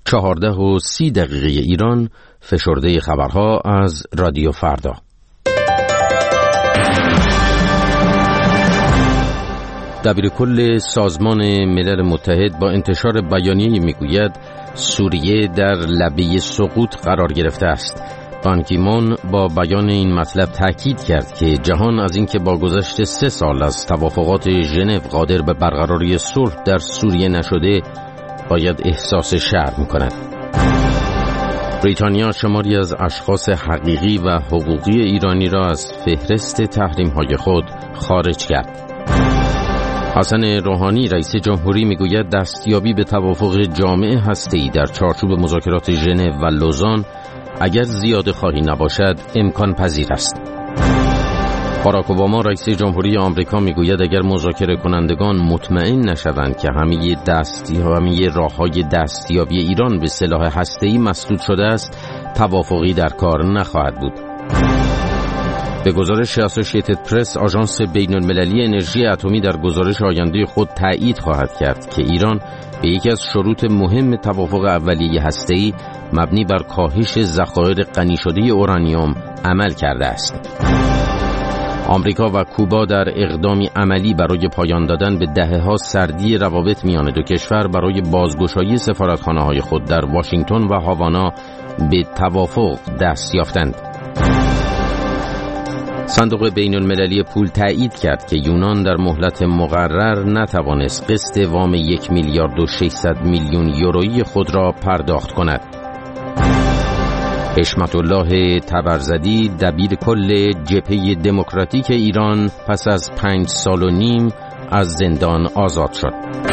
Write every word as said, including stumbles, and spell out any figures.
چهارده و سی دقیقه ایران، فشرده خبرها از رادیو فردا. دبیرکل سازمان ملل متحد با انتشار بیانیه‌ای میگوید سوریه در لبه سقوط قرار گرفته است. بان کی مون با بیان این مطلب تاکید کرد که جهان از اینکه با گذشت سه سال از توافقات ژنو قادر به برقراری صلح در سوریه نشده، باید احساس شرم کند. بریتانیا شماری از اشخاص حقیقی و حقوقی ایرانی را از فهرست تحریم‌های خود خارج کرد. حسن روحانی رئیس جمهوری میگوید دستیابی به توافق جامع هسته‌ای در چارچوب مذاکرات ژنو و لوزان اگر زیاده خواهی نباشد امکان پذیر است. باراک اوباما رئیس جمهوری آمریکا میگوید اگر مذاکره کنندگان مطمئن نشوند که همه دستی همه راه‌های دستیابی ایران به سلاح هسته‌ای مسدود شده است، توافقی در کار نخواهد بود. به گزارش اسوسییتد پرس، آژانس بین‌المللی انرژی اتمی در گزارش آینده خود تایید خواهد کرد که ایران به یکی از شروط مهم توافق اولیه هسته‌ای مبنی بر کاهش ذخایر غنی شده اورانیوم عمل کرده است. آمریکا و کوبا در اقدامی عملی برای پایان دادن به دهه‌ها سردی روابط میان دو کشور برای بازگشایی سفارتخانه‌های خود در واشنگتن و هاوانا به توافق دست یافتند. صندوق بین المللی پول تایید کرد که یونان در مهلت مقرر نتوانست قسط وام یک میلیارد و ششصد میلیون یورویی خود را پرداخت کند. حشمت الله طبرزدی دبیر کل جبهه دموکراتیک ایران پس از پنج سال و نیم از زندان آزاد شد.